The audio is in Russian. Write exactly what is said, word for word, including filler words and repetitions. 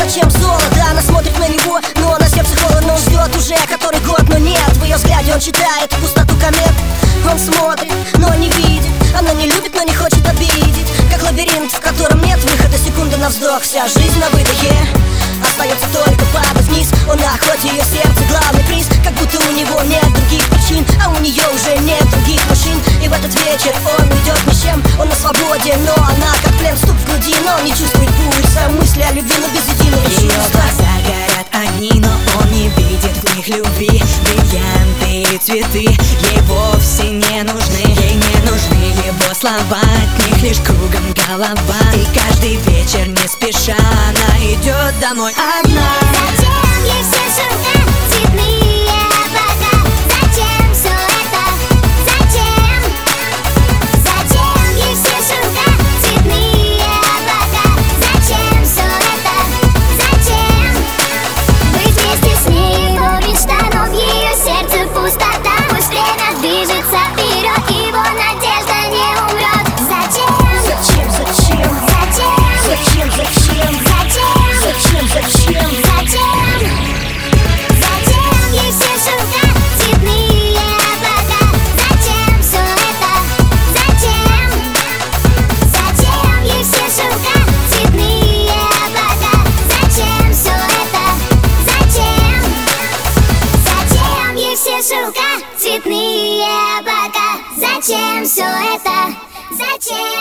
зачем золото? Она смотрит на него, но на сердце холодно. Он ждет уже который год, но нет. В ее взгляде он читает пустоту комет. Он смотрит, но не видит. Она не любит, но не хочет обидеть. Как лабиринт, в котором нет выхода, секунда на вздох. Вся жизнь на выдохе, остается только падать вниз. Он на охоте, ее сердце главный приз. Как будто у него нет других причин, а у нее уже нет других мужчин. И в этот вечер он уйдет ни с чем. Он на свободе, но она как плен, стук в груди. Но он не чувствует пульса, мысли о любви, но без единого чувства. Ее глаза горят огни, но он не видит в них любви. Бриллианты или цветы ей вовсе не нужны. Ей не нужны его слова, от них лишь кругом голова. И каждый вечер не спеша она идет домой одна. Зачем ей все шуга, цветные облака? Зачем все это? Зачем? Зачем ей все шуга, цветные облака? Зачем все это? Зачем? Быть вместе с ней его мечта, но в ее сердце пустота. Пусть время движется вперед, его надежда не умрет. Зачем? Зачем, зачем? Зачем? Зачем, зачем? Зачем? Зачем, зачем? Зачем? Зачем ей все шуга, цветные облака? Зачем все это? Зачем? Зачем ей все шуга, цветные облака? Зачем все это? Зачем? Зачем ей все шуга, цветные облака? Зачем все это? Зачем?